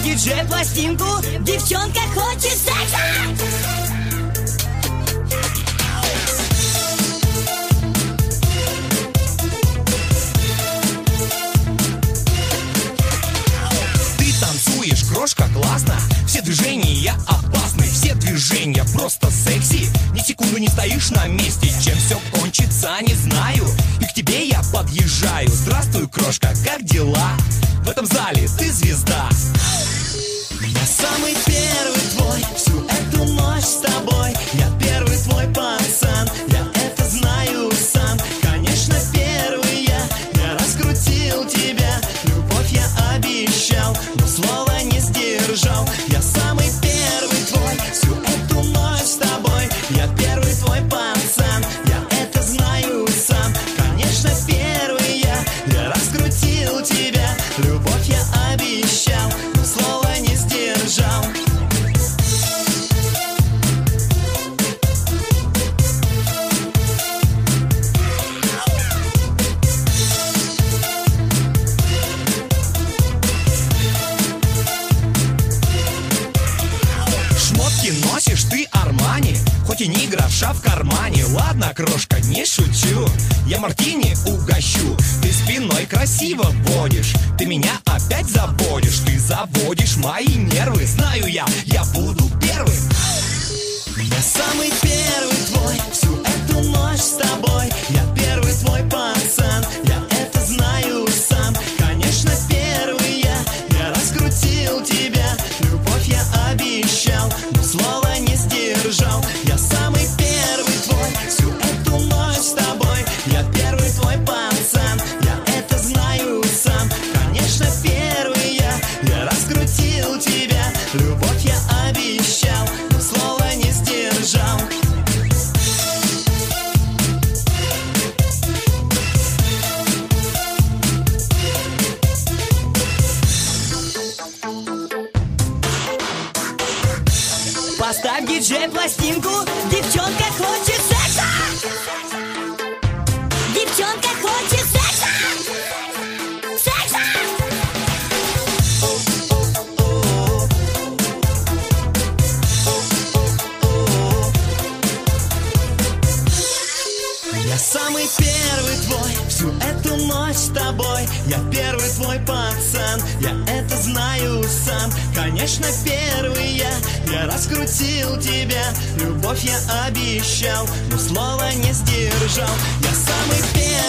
диджей пластинку, девчонка хочет секса. Крошка, классно, все движения опасны, все движения просто секси. Ни секунду не стоишь на месте, чем все кончится, не знаю. И к тебе я подъезжаю. Здравствуй, крошка, как дела? В этом зале ты звезда. Я самый первый твой, всю эту ночь с тобой. Я первый твой пацан, я это знаю сам. Конечно, первый я раскрутил тебя. Любовь я обещал, но слово не сдержал. Я самый первый твой, всю эту ночь с тобой. Я первый твой пацан, я это знаю сам. Конечно, первый я раскрутил тебя. Любовь я обещал, но слово не сдержал. Носишь ты Армани, хоть и ни гроша в кармане. Ладно, крошка, не шучу, я мартини угощу. Ты спиной красиво водишь, ты меня опять заводишь. Ты заводишь мои нервы, знаю я буду первым. Я самый первый твой, всю эту ночь с тобой. Я первый твой пацан, я это знаю сам. Конечно, первый я раскрутил тебя. Любовь я обещал, но слово не сдержал. Я самый первый твой, всю эту ночь с тобой. Я первый твой пацан, я это знаю сам. Конечно, первый я раскрутил тебя. Любовь я обещал, но слово не сдержал. Поставь, диджей, пластинку, девчонка хочет секса. Девчонка хочет секса. Секса. Я самый первый твой, всю эту ночь с тобой. Я первый твой пацан, я это знаю сам. Конечно, первый я раскрутил тебя. Любовь я обещал, но слово не сдержал. Я самый первый.